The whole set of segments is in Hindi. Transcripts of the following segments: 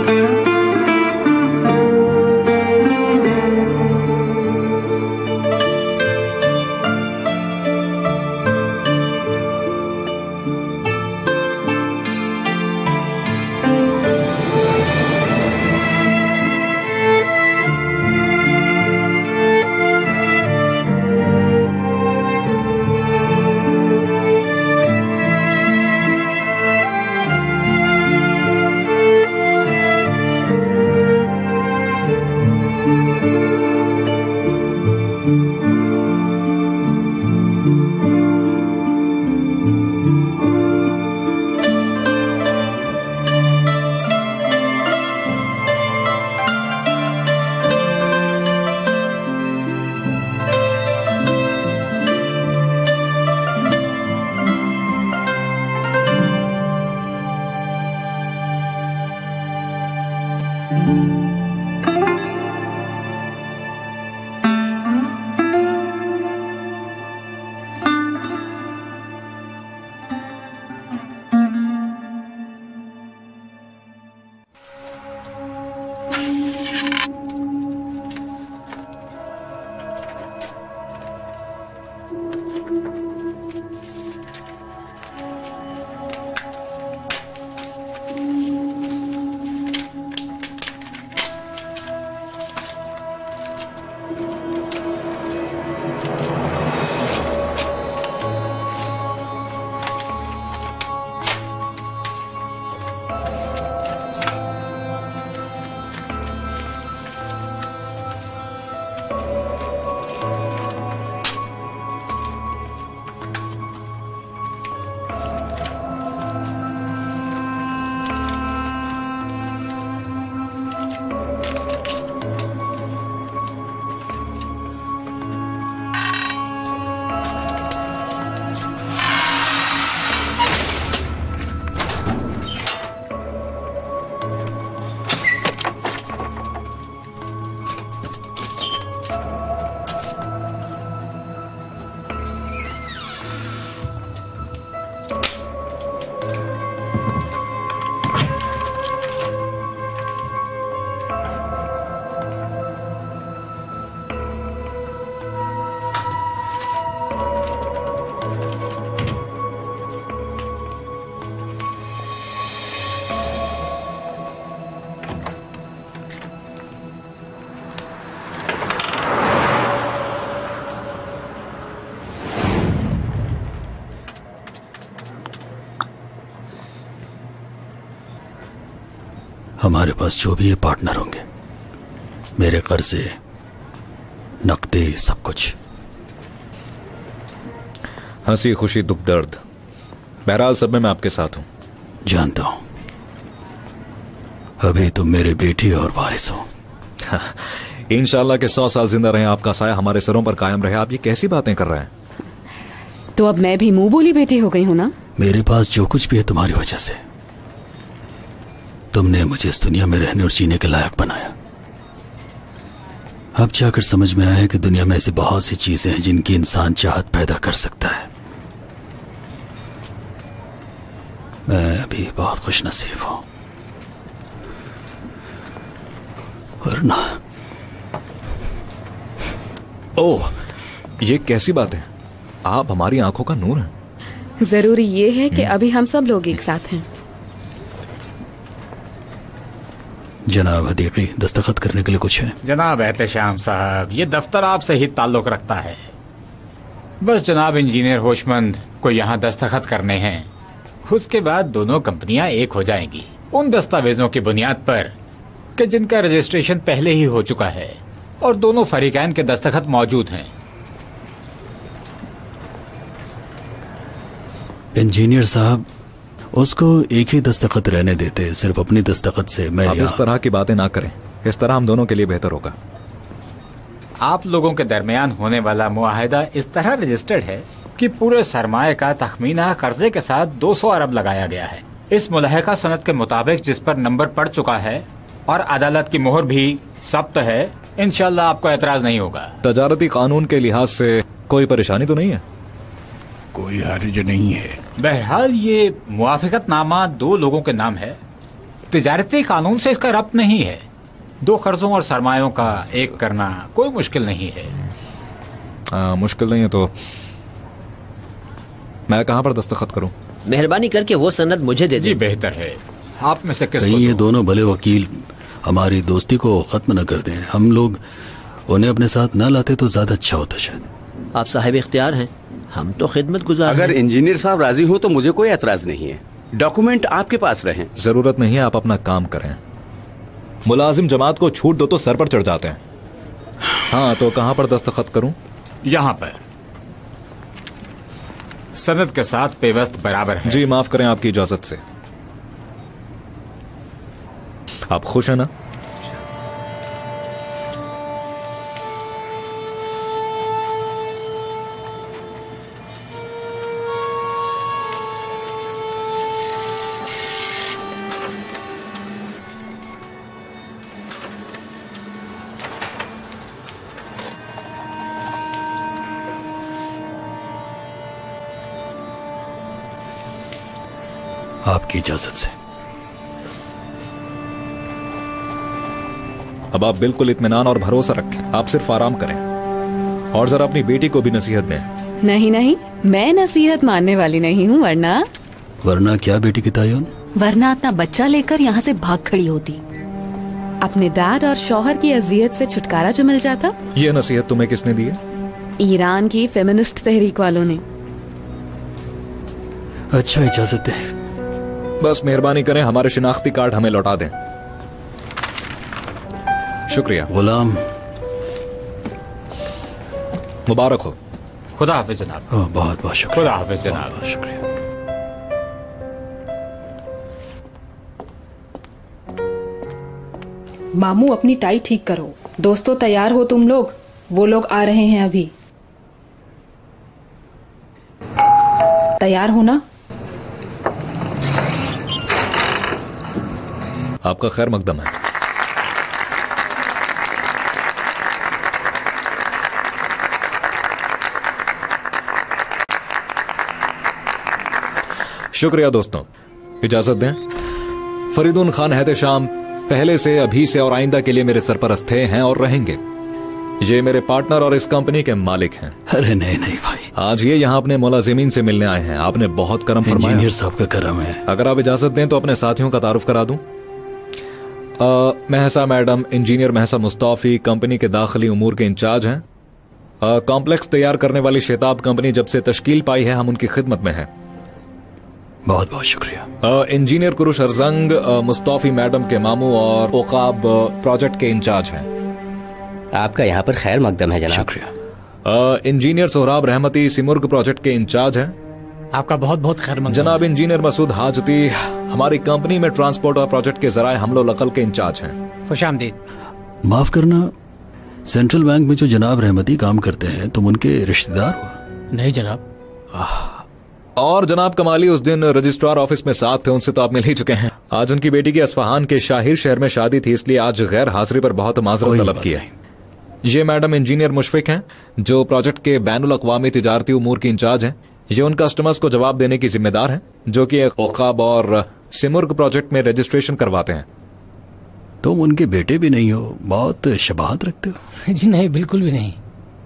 हमारे पास जो भी ये पार्टनर होंगे, मेरे कर्जे, नकदी, सब कुछ। हंसी खुशी दुख दर्द, बहरहाल सब में मैं आपके साथ हूं। जानता हूं, अभी तुम मेरे बेटी और वारिस हो। इंशाल्लाह के 100 साल जिंदा रहे, आपका साया हमारे सरों पर कायम रहे। आप ये कैसी बातें कर रहे हैं? तो अब मैं भी मुंह बोली बेटी हो गई हूं ना? मेरे पास जो कुछ भी है तुम्हारी वजह से। तुमने मुझे इस दुनिया में रहने और जीने के लायक बनाया। अब जाकर समझ में आया कि दुनिया में ऐसी बहुत सी चीजें हैं जिनकी इंसान चाहत पैदा कर सकता है। मैं अभी बहुत खुशनसीब हूं, वरना। ओह, ये कैसी बात है? आप हमारी आंखों का नूर हैं। जरूरी ये है कि अभी हम सब लोग एक साथ हैं। जनाब हदीकी, दस्तखत करने के लिए कुछ है? जनाब एहतशाम साहब, ये दफ्तर आपसे ही ताल्लुक रखता है। बस जनाब इंजीनियर होशमंद को यहाँ दस्तखत करने हैं। उसके बाद दोनों कंपनियां एक हो जाएंगी उन दस्तावेजों की बुनियाद पर कि जिनका रजिस्ट्रेशन पहले ही हो चुका है और दोनों फरीकैन के दस्तखत मौजूद हैं। इंजीनियर साहब, उसको एक ही दस्तखत रहने देते, सिर्फ अपनी दस्तखत से। मैं आप इस तरह की बातें ना करें, इस तरह हम दोनों के लिए बेहतर होगा। आप लोगों के दरमियान होने वाला मुआहिदा इस तरह रजिस्टर्ड है कि पूरे सरमाए का तखमीना कर्जे के साथ 200 अरब लगाया गया है। इस मुलाहिका सनद के मुताबिक जिस पर नंबर पड़ चुका है और अदालत की मोहर भी सब्त है, इंशाल्लाह आपको एतराज नहीं होगा। तजारती कानून के लिहाज से कोई परेशानी तो नहीं है? कोई हर्ज नहीं है। बहरहाल ये मुआफिकतनामा 2 लोगों के नाम है, तिजारती कानून से इसका रब्त नहीं है। 2 कर्जों और सरमायों का एक करना कोई मुश्किल नहीं है। मुश्किल नहीं है तो मैं कहाँ पर दस्तखत करूं? मेहरबानी करके वो सनद मुझे दे जी दें। बेहतर है। आप में से किसको कहीं ये दूं? दोनों भले वकील हमारी दोस्ती को खत्म न कर दें। हम लोग उन्हें अपने साथ न लाते तो ज्यादा अच्छा होता शायद। आप साहिब इख्तियार हैं, हम तो खिदमत गुजार अगर हैं। इंजीनियर साहब राजी हो तो मुझे कोई एतराज नहीं है। डॉक्यूमेंट आपके पास रहें। जरूरत नहीं है, आप अपना काम करें। मुलाजिम जमात को छूट दो तो सर पर चढ़ जाते हैं। हाँ, तो कहाँ पर दस्तखत करूं? यहाँ पर सनद के साथ पेवस्त बराबर है। जी माफ करें, आपकी इजाजत से। आप खुश हैं ना? आपकी इजाजत से। अब आप बिल्कुल इत्मीनान और भरोसा रखें। आप सिर्फ आराम करें और जरा अपनी बेटी को भी नसीहत दें। नहीं नहीं, मैं नसीहत मानने वाली नहीं हूँ। वरना क्या बेटी की तायुन? वरना अपना बच्चा लेकर यहाँ से भाग खड़ी होती। अपने डैड और शौहर की अजियत से छुटकारा जो मिल जाता। ये नसीहत तुम्हें किसने दी है? ईरान की फेमिनिस्ट तहरीक वालों ने। अच्छा, इजाजत दे। बस मेहरबानी करें, हमारे शिनाख्ती कार्ड हमें लौटा दें। शुक्रिया। गुलाम, मुबारक हो। खुदा हाफिज जनाब। बहुत बहुत शुक्रिया। खुदा हाफिज जनाब। बहुत शुक्रिया। मामू अपनी टाई ठीक करो। दोस्तों तैयार हो तुम लोग? वो लोग आ रहे हैं अभी। तैयार हो ना? आपका खैर मकदम है। शुक्रिया दोस्तों, इजाजत दें। फरीदुन खान एहतेशाम पहले से, अभी से और आइंदा के लिए मेरे सरपरस्त थे, हैं और रहेंगे। ये मेरे पार्टनर और इस कंपनी के मालिक हैं। अरे नहीं नहीं भाई, आज ये यहाँ अपने मुलाजिमीन से मिलने आए हैं। आपने बहुत करम फरमाया। इंजीनियर साहब का करम है। अगर आप इजाजत दें तो अपने साथियों का तारुफ करा दूं। Mahsa madam, engineer Mahsa Mustafi company के दाखिली उमूर के इंचार्ज हैं। कॉम्प्लेक्स तैयार करने वाली शेताब कंपनी जब से तश्कील पाई है, हम उनकी खिदमत में हैं। बहुत बहुत शुक्रिया। Engineer Kourosh Arjang Mustafi madam के मामू और ओकाब प्रोजेक्ट के इंचार्ज हैं। आपका यहाँ पर खैर मकदम है जनाब। शुक्रिया। Engineer Sohrab Rahmati Simurgh project के इंचार्ज हैं। आपका बहुत बहुत खैर मकदम। जनाब इंजीनियर मसूद हाजती हमारी कंपनी में ट्रांसपोर्ट और प्रोजेक्ट के जराए हमलो नकल के इंचार्ज हैं। खुशामदीद। माफ करना, सेंट्रल बैंक में जो जनाब रहमती काम करते हैं, तुम उनके रिश्तेदार हो? नहीं जनाब। और जनाब कमाली उस दिन रजिस्ट्रार ऑफिस में साथ थे, उनसे तो आप मिल ही चुके हैं। आज उनकी बेटी की अस्फहान के शाहिर शहर में शादी थी, इसलिए आज गैर हाजिरी पर बहुत माजरत तलब की है। ये मैडम इंजीनियर मुशफिक हैं, जो प्रोजेक्ट के बैनुल अक़वामी तिजारती उमूर की इंचार्ज हैं। ये उन कस्टमर्स को जवाब देने की जिम्मेदार हैं जो कि ओकाब और सिमुर्ग प्रोजेक्ट में रजिस्ट्रेशन करवाते हैं। तुम उनके बेटे भी नहीं हो, बहुत शबाहत रखते हो। जी नहीं, बिल्कुल भी नहीं।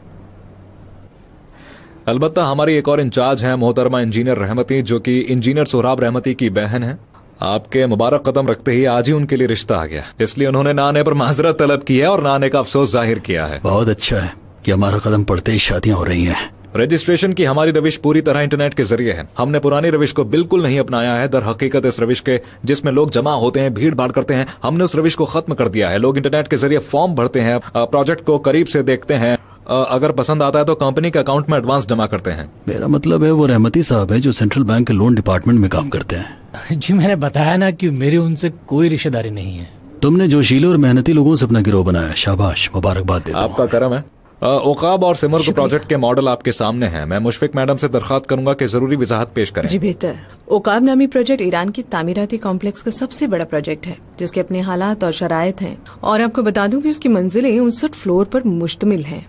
अलबत्ता हमारी एक और इंचार्ज हैं मोहतरमा इंजीनियर रहमती, जो कि इंजीनियर सोहराब रहमती की बहन है। आपके मुबारक कदम रखते ही आज ही उनके लिए रिश्ता आ गया, इसलिए उन्होंने ना आने पर माजरत तलब की है और ना आने का अफसोस जाहिर किया है। बहुत अच्छा है कि हमारा कदम पड़ते ही शादियां हो रही हैं। रजिस्ट्रेशन की हमारी रविश पूरी तरह इंटरनेट के जरिए है। हमने पुरानी रविश को बिल्कुल नहीं अपनाया है। दर हकीकत इस रविश के जिसमें लोग जमा होते हैं, भीड़ भाड़ करते हैं, हमने उस रविश को खत्म कर दिया है। लोग इंटरनेट के जरिए फॉर्म भरते हैं, प्रोजेक्ट को करीब से देखते हैं, अगर पसंद आता है तो कंपनी के अकाउंट में एडवांस जमा करते हैं। मेरा मतलब है वो रहमती साहब है जो सेंट्रल बैंक के लोन डिपार्टमेंट में काम करते हैं। जी मैंने बताया ना कि मेरी उनसे कोई रिश्तेदारी नहीं है। तुमने जोशीले और मेहनती लोगों से अपना गिरोह बनाया, शाबाश, मुबारकबाद देता हूं। आपका करम है। ओकाब और सिमुर्ग प्रोजेक्ट के मॉडल आपके सामने हैं। मैं मुशफिक मैडम से दरखास्त करूंगा कि जरूरी वजाहत पेश करें। जी बेहतर। ओकाब नामी प्रोजेक्ट ईरान की तामीराती कॉम्प्लेक्स का सबसे बड़ा प्रोजेक्ट है, जिसके अपने हालात और शराइत हैं। और आपको बता दूं कि उसकी मंजिलें 59 फ्लोर पर मुश्तमिल हैं।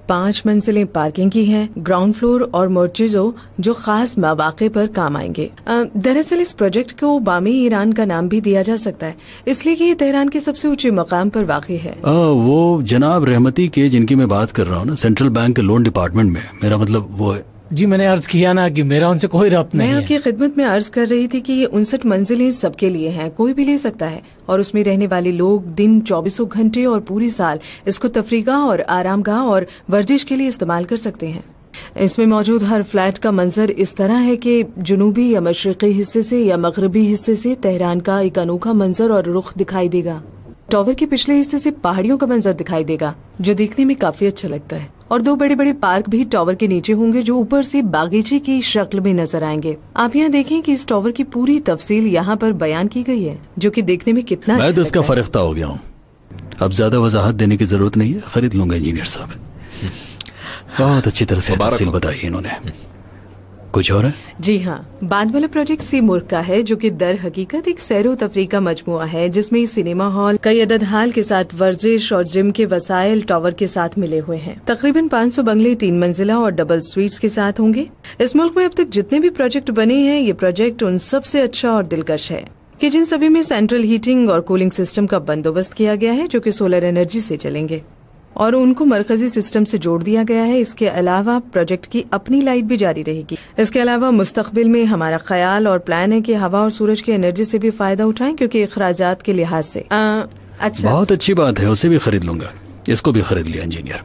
5 मंजिलें पार्किंग की हैं, ग्राउंड फ्लोर और मोर्चिजो जो खास मौके पर काम आएंगे। दरअसल इस प्रोजेक्ट को बामी ईरान का नाम भी दिया जा सकता है, इसलिए कि ये तेहरान के सबसे ऊंचे मकाम पर वाक़ई है। वो जनाब रहमती के जिनकी मैं बात कर रहा हूँ ना, सेंट्रल बैंक के लोन डिपार्टमेंट में, मेरा मतलब वो है। जी मैंने अर्ज किया ना कि मेरा उनसे कोई रब्त नहीं मैं है। आपकी खिदमत में अर्ज कर रही थी कि ये 59 मंजिलें सबके लिए हैं, कोई भी ले सकता है और उसमें रहने वाले लोग दिन 24 घंटे और पूरे साल इसको तफरीगाह और आरामगाह और वर्जिश के लिए इस्तेमाल कर सकते हैं। इसमें मौजूद हर फ्लैट का मंजर इस तरह है कि जुनूबी या मशरकी हिस्से से या मगरबी हिस्से से तेहरान का एक अनोखा मंजर और रुख दिखाई देगा। टावर के पिछले हिस्से से पहाड़ियों का मंजर दिखाई देगा जो देखने में काफी अच्छा लगता है, और 2 बड़े बड़े पार्क भी टावर के नीचे होंगे जो ऊपर से बागीचे की शक्ल में नजर आएंगे। आप यहाँ देखें कि इस टावर की पूरी तफसील यहाँ पर बयान की गई है, जो कि देखने में कितना मैं अच्छा तो इसका लगता है। फरिख्ता हो गया हूँ, अब ज्यादा वजाहत देने की जरूरत नहीं है, खरीद लूंगा इंजीनियर साहब। बहुत अच्छी तरह से तफसील बताई इन्होंने। कुछ और है? जी हाँ, बाद वाला प्रोजेक्ट सीमुर्ग का है, जो कि दर हकीकत एक सैरो तफरी का मजमुआ है जिसमें सिनेमा हॉल, कई अदद हाल के साथ वर्जिश और जिम के वसाइल टावर के साथ मिले हुए हैं। तकरीबन 500 बंगले 3 मंजिला और डबल स्वीट्स के साथ होंगे। इस मुल्क में अब तक जितने भी प्रोजेक्ट बने हैं, ये प्रोजेक्ट उन सबसे अच्छा और दिलकश है कि जिन सभी में सेंट्रल हीटिंग और कूलिंग सिस्टम का बंदोबस्त किया गया है जो कि सोलर एनर्जी से चलेंगे और उनको मरकजी सिस्टम से जोड़ दिया गया है। इसके अलावा प्रोजेक्ट की अपनी लाइट भी जारी रहेगी। इसके अलावा मुस्तकबिल में हमारा ख्याल और प्लान है कि हवा और सूरज की एनर्जी से भी फायदा उठाएं, क्योंकि अखराजात के लिहाज से अच्छा। बहुत अच्छी बात है, उसे भी खरीद लूंगा। इसको भी खरीद लिया इंजीनियर।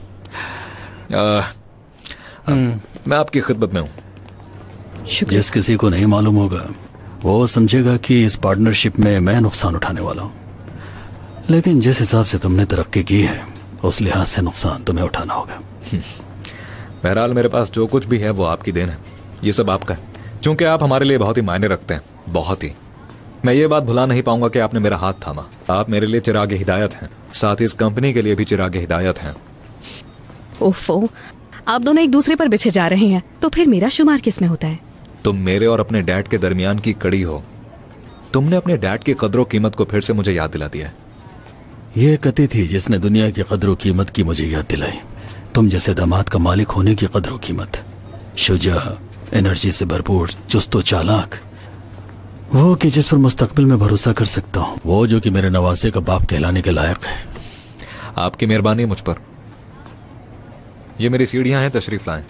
मैं आपकी खिदमत में हूँ। जिस किसी को नहीं मालूम होगा वो समझेगा कि इस पार्टनरशिप में मैं नुकसान उठाने वाला हूँ, लेकिन जिस हिसाब से तुमने तरक्की की है उस लिहाज से नुकसान तुम्हें उठाना होगा। बहरहाल मेरे पास जो कुछ भी है वो आपकी देन है, ये सब आपका है, क्योंकि आप हमारे लिए बहुत ही मायने रखते हैं, बहुत ही। मैं ये बात भुला नहीं पाऊंगा कि आपने मेरा हाथ थामा। आप मेरे लिए चिराग हिदायत हैं, साथ ही इस कंपनी के लिए भी चिराग हिदायत हैं। ओफो, आप दोनों एक दूसरे पर बिछे जा रहे हैं, तो फिर मेरा शुमार किस में होता है? तुम मेरे और अपने डैड के दरमियान की कड़ी हो। तुमने अपने डैड की कदर कीमत को फिर से मुझे याद दिला दिया है। ये कती थी जिसने दुनिया की कदर कीमत की मुझे याद दिलाई। तुम जैसे दामाद का मालिक होने की कदर कीमत, शुजा, एनर्जी से भरपूर, चुस्त चालाक, वो कि जिस पर मुस्तकबिल में भरोसा कर सकता हूँ, वो जो कि मेरे नवासे का बाप कहलाने के लायक है। आपकी मेहरबानी मुझ पर। ये मेरी सीढ़ियां हैं, तशरीफ लाएं।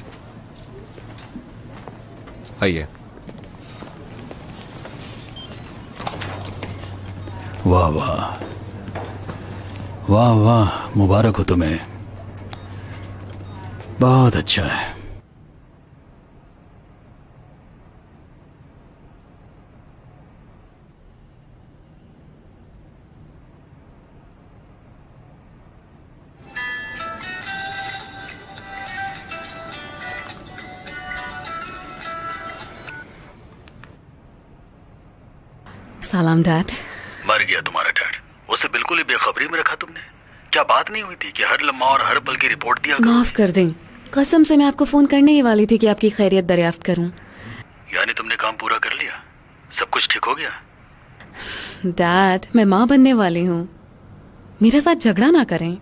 आइए। वाह वाह वाह वाह, मुबारक हो तुम्हें, बहुत अच्छा है। सलाम डैड। मर गया तुम्हारा डैड, उसे बिल्कुल ही बेखबरी में रखा तुमने। क्या बात नहीं हुई थी कि हर लम्हा और हर पल की रिपोर्ट दिया करो? माफ कर दें, कसम से मैं आपको फोन करने ही वाली थी कि आपकी खैरियत दरियाफ्त करूं। यानी तुमने काम पूरा कर लिया, सब कुछ ठीक हो गया? डैड, मैं माँ बनने वाली हूँ, मेरे साथ झगड़ा ना करें।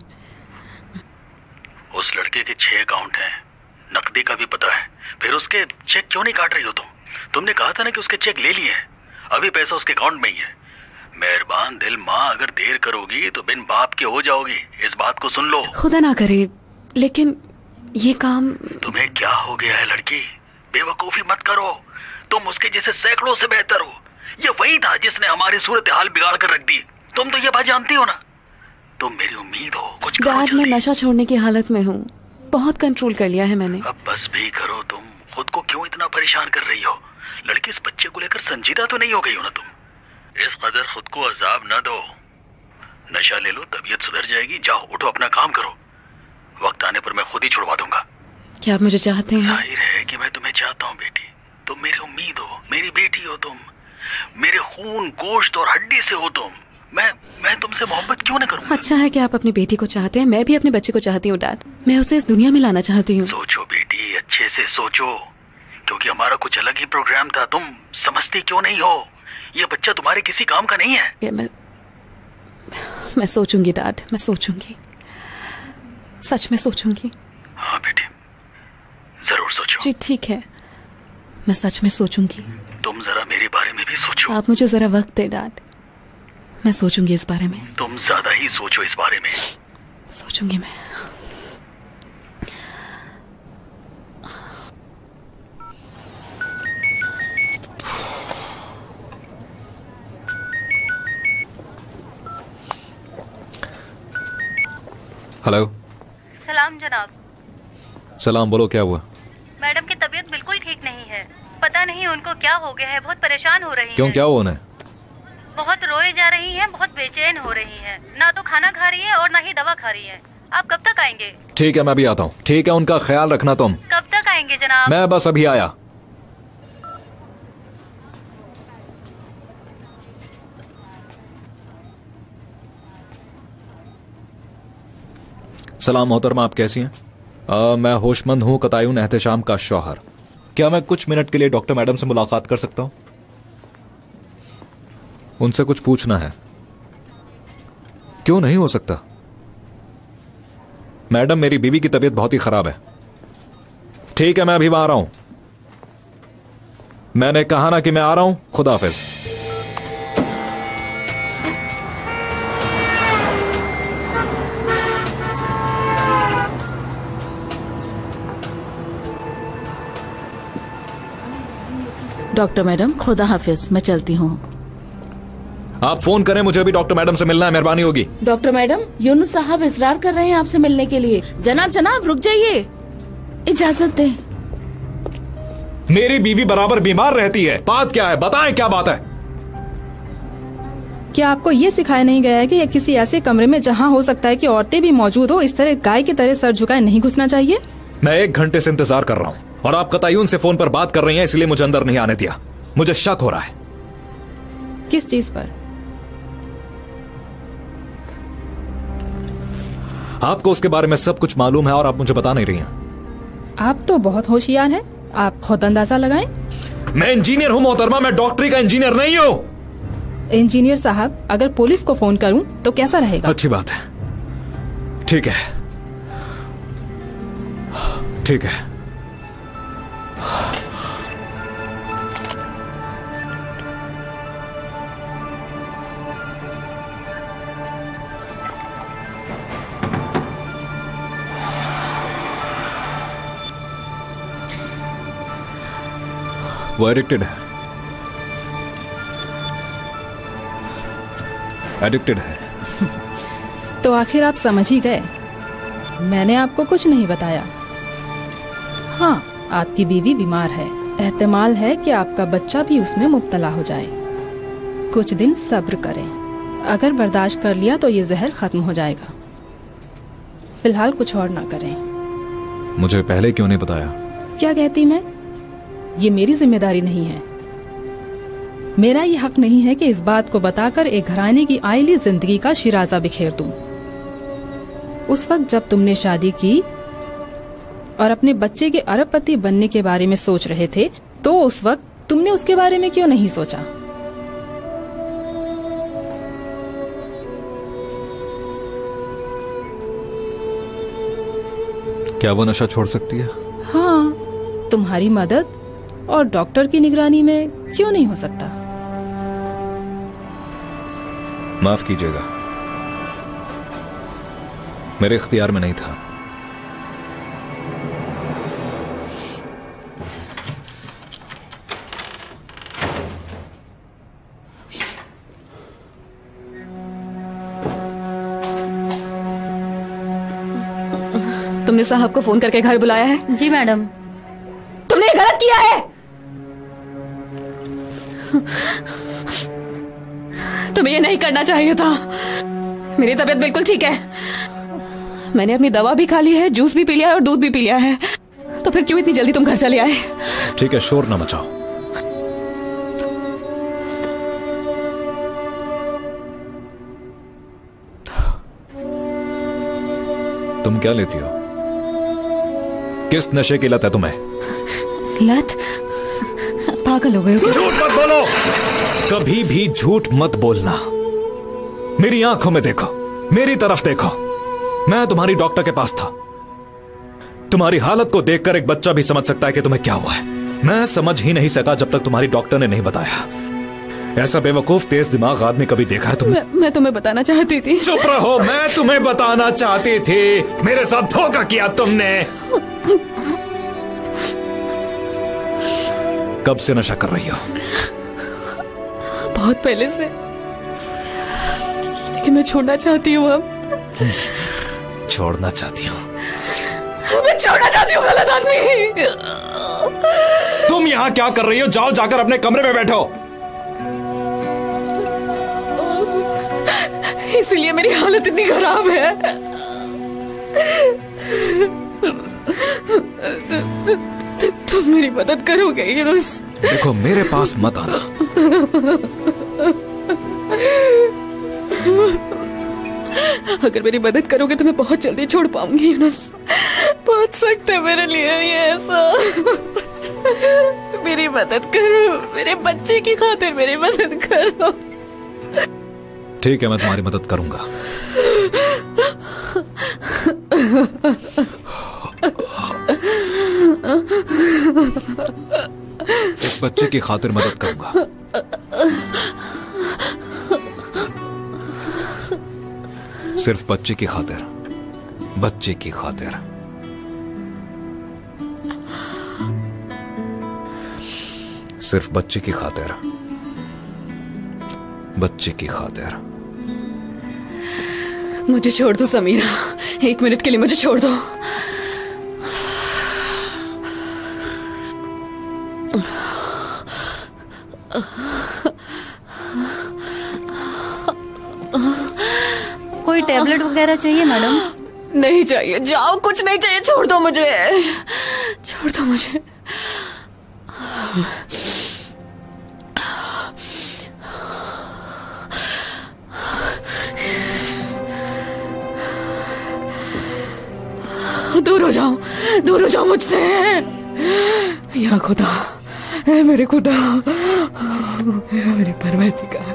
उस लड़के के 6 अकाउंट हैं, नकदी का भी पता है, फिर उसके चेक क्यों नहीं काट रही हो तुम? तुमने कहा था ना कि उसके चेक ले लिए हैं, अभी पैसा उसके अकाउंट में ही है। मेहरबान दिल माँ, अगर देर करोगी तो बिन बाप के हो जाओगी, इस बात को सुन लो। खुदा ना करे, लेकिन ये काम। तुम्हें क्या हो गया है लड़की? बेवकूफी मत करो, तुम उसके जैसे सैकड़ों से बेहतर हो। ये वही था जिसने हमारी सूरत हाल बिगाड़ कर रख दी। तुम तो ये बात जानती हो ना। तुम मेरी उम्मीद हो, कुछ करो डैड, मैं जल्दी। नशा छोड़ने की हालत में हूँ, बहुत कंट्रोल कर लिया है मैंने। अब बस भी करो, तुम खुद को क्यों इतना परेशान कर रही हो? लड़की, इस बच्चे को लेकर संजीदा तो नहीं हो गई हो ना तुम? इस कदर खुद को अजाब न दो, नशा ले लो, तबीयत सुधर जाएगी। जाओ उठो, अपना काम करो, वक्त आने पर मैं खुद ही छुड़वा दूंगा। क्या आप मुझे चाहते हैं? जाहिर है कि मैं तुम्हें चाहता हूँ बेटी, तुम मेरी उम्मीद हो, मेरी बेटी हो तुम, मेरे खून गोश्त और हड्डी से हो तुम। मैं तुमसे मोहब्बत क्यों न करूँ? अच्छा है कि आप अपनी बेटी को चाहते हैं, मैं भी अपने बच्चे को चाहती हूँ डैड, मैं उसे इस दुनिया में लाना चाहती हूँ। सोचो बेटी, अच्छे से सोचो, क्योंकि हमारा कुछ अलग ही प्रोग्राम था। तुम समझती क्यों नहीं हो? ये बच्चा तुम्हारे किसी काम का नहीं है। मैं सोचूंगी डैड, मैं सोचूंगी, सच में सोचूंगी। हाँ बेटी, जरूर सोचो। जी ठीक है, मैं सच में सोचूंगी। तुम जरा मेरे बारे में भी सोचो। आप मुझे जरा वक्त दे डैड, मैं सोचूंगी इस बारे में। तुम ज्यादा ही सोचो इस बारे में। सोचूंगी मैं। हेलो। सलाम जनाब। सलाम, बोलो क्या हुआ? मैडम की तबीयत बिल्कुल ठीक नहीं है, पता नहीं उनको क्या हो गया है, बहुत परेशान हो रही हैं। क्यों, क्या हुआ उन्हें? बहुत रोए जा रही हैं, बहुत बेचैन हो रही हैं, ना तो खाना खा रही है और ना ही दवा खा रही है। आप कब तक आएंगे? ठीक है, मैं भी आता हूँ। ठीक है, उनका ख्याल रखना तुम। कब तक आएंगे जनाब? मैं बस अभी आया। सलाम मोहतरमा, आप कैसी हैं? मैं होशमंद हूँ, कतायून एहतशाम का शौहर। क्या मैं कुछ मिनट के लिए डॉक्टर मैडम से मुलाकात कर सकता हूँ? उनसे कुछ पूछना है। क्यों नहीं हो सकता? मैडम, मेरी बीवी की तबीयत बहुत ही खराब है। ठीक है, मैं अभी आ रहा हूं। मैंने कहा ना कि मैं आ रहा हूं। खुदा हाफिज। डॉक्टर मैडम, खुदा हाफिज, मैं चलती हूँ। आप फोन करें, मुझे अभी डॉक्टर मैडम से मिलना है, मेहरबानी होगी। डॉक्टर मैडम, यूनुस साहब इसरार कर रहे हैं आपसे मिलने के लिए। जनाब जनाब रुक जाइए, इजाजत दें। मेरी बीवी बराबर बीमार रहती है। बात क्या है, बताएं क्या बात है? क्या आपको ये सिखाया नहीं गया है कि किसी ऐसे कमरे में जहाँ हो सकता है कि औरतें भी मौजूद हो, इस तरह गाय की तरह सर झुकाए नहीं घुसना चाहिए? मैं 1 घंटे से इंतजार कर रहा हूँ और आप कतायून से फोन पर बात कर रही हैं, इसलिए मुझे अंदर नहीं आने दिया। मुझे शक हो रहा है। किस चीज पर? आपको उसके बारे में सब कुछ मालूम है और आप मुझे बता नहीं रही हैं। आप तो बहुत होशियार हैं, आप खुद अंदाजा लगाएं। मैं इंजीनियर हूँ मोहतरमा, मैं डॉक्टरी का इंजीनियर नहीं हूँ। इंजीनियर साहब, अगर पुलिस को फोन करूं तो कैसा रहेगा? अच्छी बात है, ठीक है, ठीक है। वो एडिक्टेड है, एडिक्टेड है। तो आखिर आप समझ ही गए, मैंने आपको कुछ नहीं बताया। हाँ, आपकी बीवी बीमार है, एहतमाल है कि आपका बच्चा भी उसमें मुब्तला हो जाए। कुछ दिन सब्र करें, अगर बर्दाश्त कर लिया तो ये जहर खत्म हो जाएगा। फिलहाल कुछ और ना करें। मुझे पहले क्यों नहीं बताया? क्या कहती मैं? ये मेरी जिम्मेदारी नहीं है। मेरा ये हक नहीं है कि इस बात को बताकर एक घराने की आयली जिंदगी का शिराजा बिखेर दूं। उस वक्त जब तुमने शादी की और अपने बच्चे के अरबपति बनने के बारे में सोच रहे थे, तो उस वक्त तुमने उसके बारे में क्यों नहीं सोचा? क्या वो नशा छोड़ सकती है? हाँ, तुम्हारी मदद और डॉक्टर की निगरानी में क्यों नहीं हो सकता? माफ कीजिएगा, मेरे इख्तियार में नहीं था। तुमने साहब को फोन करके घर बुलाया है? जी मैडम। तुमने ये गलत किया है। तुम्हें ये नहीं करना चाहिए था। मेरी तबीयत बिल्कुल ठीक है, मैंने अपनी दवा भी खा ली है, जूस भी पी लिया है और दूध भी पी लिया है। तो फिर क्यों इतनी जल्दी तुम घर चले आए? ठीक है, शोर ना मचाओ। तुम क्या लेती हो? किस नशे की लत है तुम्हें? लत? पागल हो गए हो? झूठ मत बोलो, कभी भी झूठ मत बोलना। मेरी आंखों में देखो, मेरी तरफ देखो। मैं तुम्हारी डॉक्टर के पास था, तुम्हारी हालत को देखकर एक बच्चा भी समझ सकता है कि तुम्हें क्या हुआ है। मैं समझ ही नहीं सका जब तक तुम्हारी डॉक्टर ने नहीं बताया। ऐसा बेवकूफ तेज दिमाग आदमी कभी देखा है तुमने? मैं तुम्हें बताना चाहती थी। चुप रहो, मैं तुम्हें बताना चाहती थी। मेरे साथ धोखा किया तुमने। कब से नशा कर रही हो? बहुत पहले से, लेकिन मैं छोड़ना चाहती हूँ अब। छोड़ना चाहती हूँ? मैं छोड़ना चाहती हूँ गलत आदमी। तुम यहाँ क्या कर रही हो? जाओ जाकर अपने कमरे में बैठो। इसलिए मेरी हालत इतनी खराब है। तुम मेरी मदद करोगे यूनुस? देखो, मेरे पास मत आना। अगर मेरी मदद करोगे तो मैं बहुत जल्दी छोड़ पाऊंगी यूनुस। बहुत सख्त है मेरे लिए ये ऐसा। मेरी मदद करो, मेरे बच्चे की खातिर मेरी मदद करो। ठीक है, मैं तुम्हारी मदद करूंगा। इस बच्चे की खातिर मदद करूंगा। सिर्फ बच्चे की खातिर, बच्चे की खातिर। सिर्फ बच्चे की खातिर, बच्चे की खातिर। मुझे छोड़ दो समीरा, 1 मिनट के लिए मुझे छोड़ दो। कोई टेबलेट वगैरह चाहिए मैडम? नहीं चाहिए, जाओ, कुछ नहीं चाहिए, छोड़ दो मुझे, छोड़ दो मुझे। दूर हो जाओ मुझसे। या खुदा, ऐ मेरे खुदा, ऐ मेरे परवरदिगार,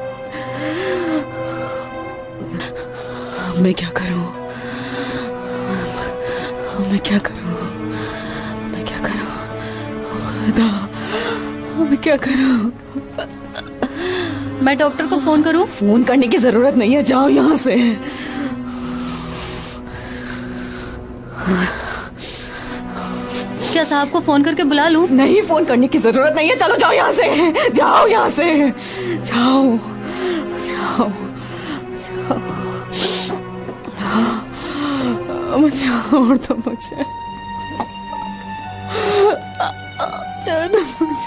मैं क्या करूं? मैं क्या करूं? मैं क्या करूं? खुदा, मैं क्या करूं? मैं डॉक्टर को फोन करूं? फोन करने की जरूरत नहीं है, जाओ यहाँ से। क्या साहब को फोन करके बुला लूं? नहीं, फोन करने की जरूरत नहीं है, चलो जाओ यहाँ से, जाओ यहाँ से, जाओ जाओ जाओ। छोड़ दो मुझे, छोड़ दो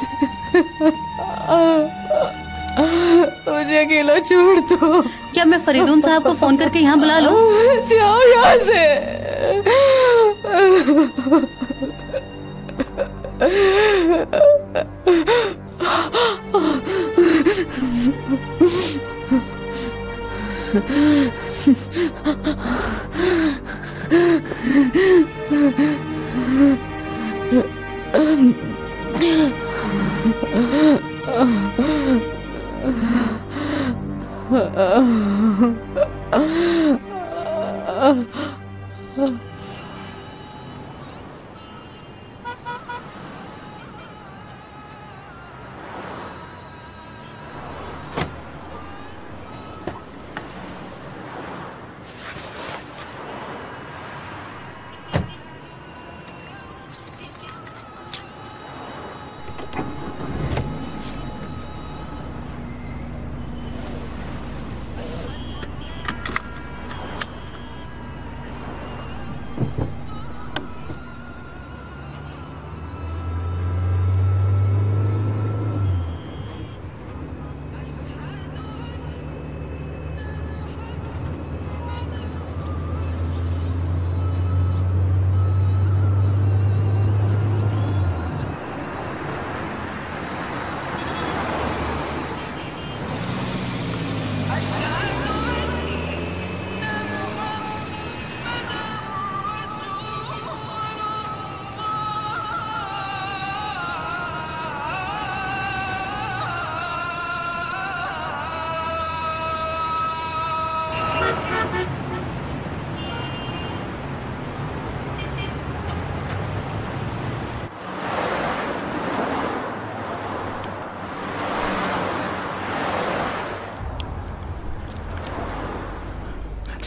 मुझे अकेला छोड़ दो। क्या मैं फरीदून साहब को फोन करके यहाँ बुला लूं? जाओ यहाँ से।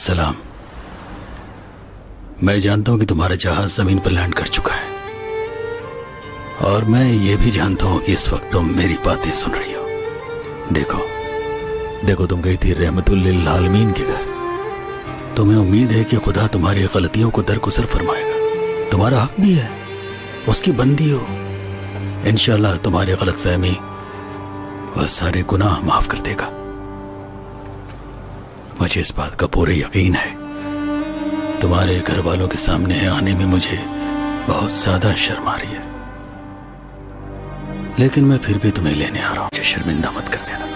अस्सलाम। मैं जानता हूं कि तुम्हारा जहाज जमीन पर लैंड कर चुका है, और मैं ये भी जानता हूं कि इस वक्त तुम मेरी बातें सुन रही हो। देखो तुम गई थी रहमतुल लिल आलमीन के घर। तुम्हें उम्मीद है कि खुदा तुम्हारी गलतियों को दरगुजर फरमाएगा। तुम्हारा हक भी है, उसकी बंदी हो। इंशाल्लाह तुम्हारी गलतफहमी वह सारे गुनाह माफ कर देगा। मुझे इस बात का पूरा यकीन है। तुम्हारे घर वालों के सामने आने में मुझे बहुत ज्यादा शर्म आ रही है, लेकिन मैं फिर भी तुम्हें लेने आ रहा हूं। मुझे शर्मिंदा मत कर देना।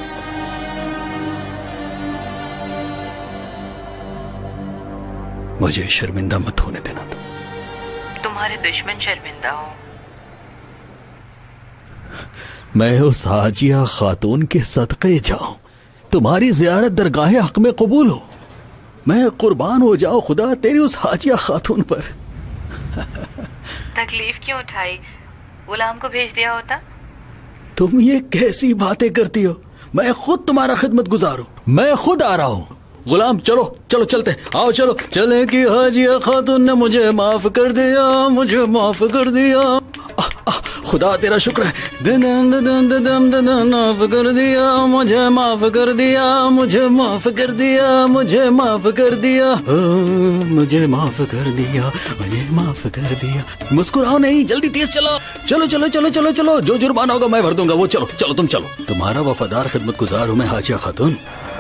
मुझे शर्मिंदा मत होने देना। तुम्हारे दुश्मन शर्मिंदा हो। मैं उस हाजिया खातून के सदक़े जाऊं, तुम्हारी ज़ियारत दरगाह हक में कबूल हो। मैं कुर्बान हो जाऊं खुदा तेरी उस हाजिया खातून पर। तकलीफ क्यों उठाई? गुलाम को भेज दिया होता। तुम ये कैसी बातें करती हो? मैं खुद तुम्हारा खिदमत गुजार हूं। मैं खुद आ रहा हूं। गुलाम चलो चलो चलते, आओ चलो चले कि हाजिया खातून ने मुझे माफ कर दिया, मुझे माफ कर दिया। खुदा तेरा शुक्र है। माफ कर दिया, मुझे माफ कर दिया, मुझे माफ कर दिया, मुझे माफ कर दिया, मुझे माफ कर दिया, मुझे माफ कर दिया। मुस्कुराओ नहीं, जल्दी तेज चलो। चलो चलो चलो चलो चलो, जो जुर्माना होगा मैं भर दूंगा। वो चलो चलो तुम चलो। तुम्हारा वफादार खिदमत गुजार हूं मैं हाजिया खातून।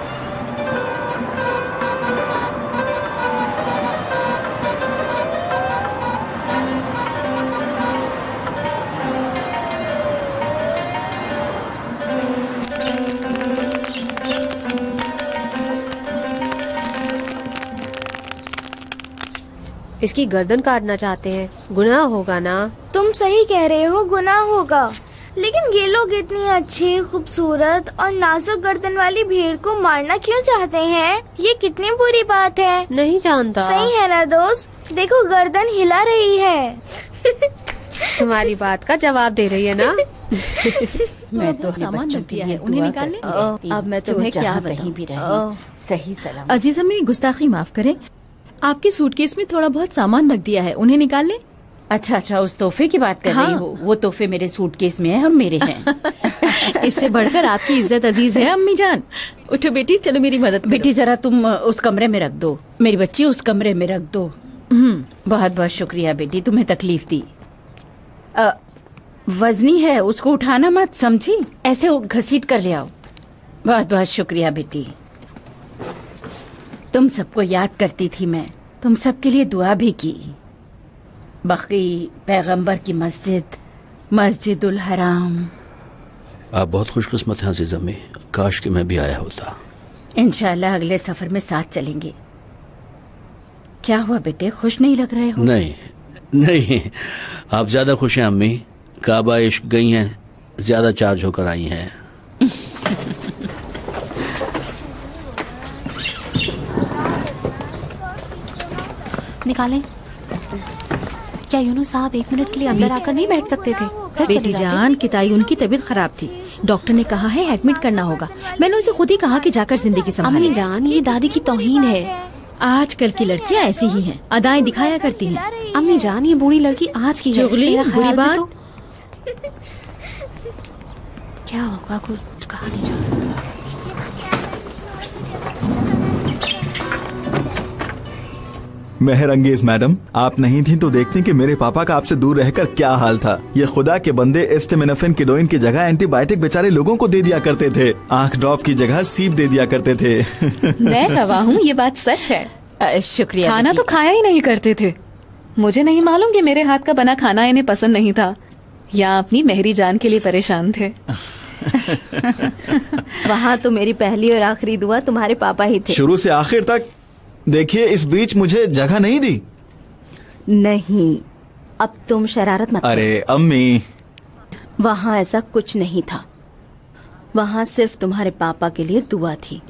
इसकी गर्दन काटना चाहते हैं, गुनाह होगा ना? तुम सही कह रहे हो, गुनाह होगा। लेकिन ये लोग इतनी अच्छी, खूबसूरत और नाजुक गर्दन वाली भेड़ को मारना क्यों चाहते हैं? ये कितनी बुरी बात है। नहीं जानता। सही है ना दोस्त? देखो गर्दन हिला रही है। तुम्हारी बात का जवाब दे रही है ना? मैं तो सामान रख दिया है, उन्हें निकाल ले। अब मैं तुम्हें क्या कहीं भी रहे सही सलामत। अजीजा मेरी गुस्ताखी माफ करें, आपके सूटकेस में थोड़ा बहुत सामान रख दिया है, उन्हें निकाल ले। अच्छा अच्छा, उस तोहफे की बात कर रही हो? वो तोहफे मेरे सूटकेस में है और मेरे हैं। इससे बढ़कर आपकी इज्जत अजीज है अम्मी जान। उठो बेटी, चलो मेरी मदद करो। बेटी जरा तुम उस कमरे में रख दो, मेरी बच्ची उस कमरे में रख दो। बहुत बहुत शुक्रिया बेटी, तुम्हें तकलीफ दी। वजनी है, उसको उठाना मत, समझी? ऐसे घसीट कर ले आओ। बहुत बहुत शुक्रिया बेटी। तुम सबको याद करती थी मैं, तुम सबके लिए दुआ भी की। बकी पैगंबर की मस्जिद, मस्जिदुल हराम। आप बहुत खुशकिस्मत हैं अजीज़ अम्मी, काश कि मैं भी आया होता। इंशाल्लाह अगले सफर में साथ चलेंगे। क्या हुआ बेटे, खुश नहीं लग रहे हो? नहीं नहीं, आप ज्यादा खुश हैं अम्मी। काबा इश्क गई हैं, ज्यादा चार्ज होकर आई हैं। निकालें। क्या यूनुस साहब 1 मिनट के लिए अंदर आकर नहीं बैठ सकते थे? बेटी जान, किताई उनकी तबीयत खराब थी, डॉक्टर ने कहा है एडमिट करना होगा। मैंने उनसे खुद ही कहा कि जाकर जिंदगी संभालें। अम्मी जान, ये दादी की तौहीन है। आजकल की लड़कियां ऐसी ही हैं, अदाएं दिखाया करती हैं। अम्मी जान, ये बूढ़ी लड़की आज की चुगली, बुरी बात। क्या होगा, कुछ कहा नहीं जा सकता। मेहरंगेज मैडम, आप नहीं थी तो देखते कि मेरे पापा का आपसे दूर रहकर क्या हाल था। ये खुदा के बंदे एस्टेमिनोफेन किडोइन की जगह एंटीबायोटिक बेचारे लोगों को दे दिया करते थे, आंख ड्रॉप की जगह सीप दे दिया करते थे। मैं गवाह हूँ, ये बात सच है। शुक्रिया। खाना तो खाया ही नहीं करते थे। मुझे नहीं मालूम कि मेरे हाथ का बना खाना इन्हें पसंद नहीं था या अपनी मेहरी जान के लिए परेशान थे। वहाँ तो मेरी पहली और आखिरी दुआ तुम्हारे पापा ही थे, शुरू से आखिर तक। देखिए, इस बीच मुझे जगह नहीं दी। नहीं, अब तुम शरारत मत। अरे अम्मी, वहाँ ऐसा कुछ नहीं था, वहाँ सिर्फ तुम्हारे पापा के लिए दुआ थी।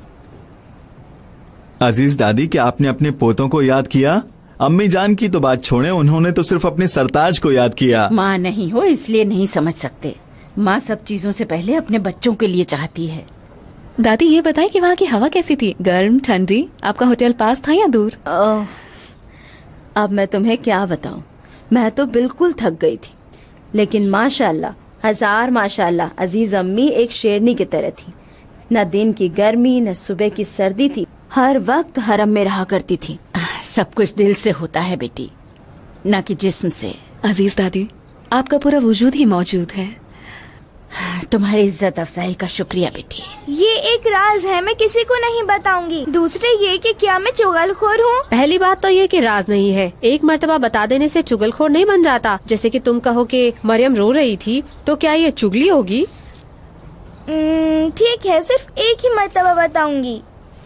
अजीज दादी, क्या आपने अपने पोतों को याद किया? अम्मी जान की तो बात छोड़ें, उन्होंने तो सिर्फ अपने सरताज को याद किया। माँ नहीं हो इसलिए नहीं समझ सकते। माँ सब चीजों से पहले अपने बच्चों के लिए चाहती है। दादी ये बताएं कि वहाँ की हवा कैसी थी, गर्म ठंडी? आपका होटल पास था या दूर? अब मैं तुम्हें क्या बताऊं, मैं तो बिल्कुल थक गई थी, लेकिन माशाल्लाह, हजार माशाल्लाह, अजीज अम्मी एक शेरनी की तरह थी। न दिन की गर्मी न सुबह की सर्दी थी, हर वक्त हरम में रहा करती थी। सब कुछ दिल से होता है बेटी, न कि जिस्म से। अजीज दादी, आपका पूरा वजूद ही मौजूद है। तुम्हारी इज्जत अफजाई का शुक्रिया बेटी। ये एक राज है, मैं किसी को नहीं बताऊंगी। दूसरे ये कि क्या मैं चुगलखोर हूँ? पहली बात तो ये कि राज नहीं है, एक मर्तबा बता देने से चुगलखोर नहीं बन जाता। जैसे कि तुम कहो कि मरियम रो रही थी, तो क्या ये चुगली होगी? ठीक है, सिर्फ एक ही मर्तबा बताऊंगी।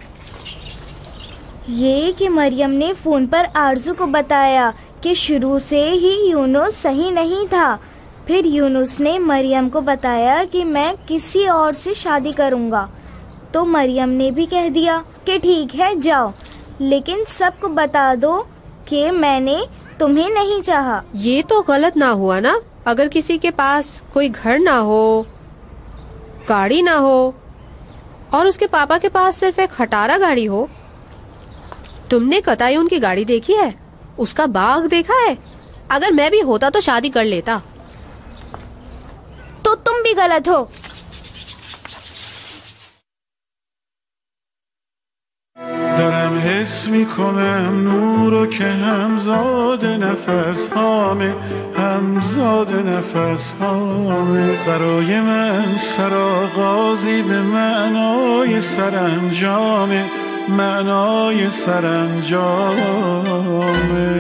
ये कि मरियम ने फोन पर आरजू को बताया कि शुरू से ही यूनुस सही नहीं था। फिर यूनुस ने मरियम को बताया कि मैं किसी और से शादी करूंगा, तो मरियम ने भी कह दिया कि ठीक है जाओ, लेकिन सबको बता दो कि मैंने तुम्हें नहीं चाहा। ये तो गलत ना हुआ ना? अगर किसी के पास कोई घर ना हो, गाड़ी ना हो, और उसके पापा के पास सिर्फ एक खटारा गाड़ी हो। तुमने कतई उनकी गाड़ी देखी है? उसका बाग देखा है? अगर मैं भी होता तो शादी कर लेता। तो तुम भी गलत हो। دارم حس میکنم نورو که همزاد نفس هامه، همزاد نفس هامه. برای من سرآغازی به معنای سرانجامه، معنای سرانجامه.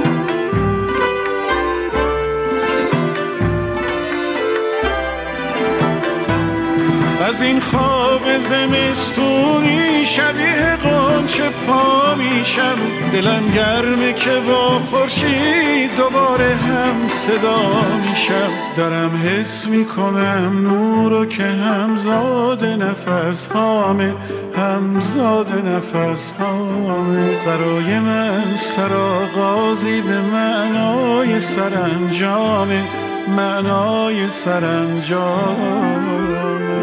از این خواب زمستونی شبیه غنچه پا میشم، دلم گرمه که با خورشید دوباره هم صدا میشم. دارم حس میکنم نورو که همزاد نفس هامه، همزاد نفس هامه. برای من سرآغازی به معنای سرانجامه، معنای سرانجامه.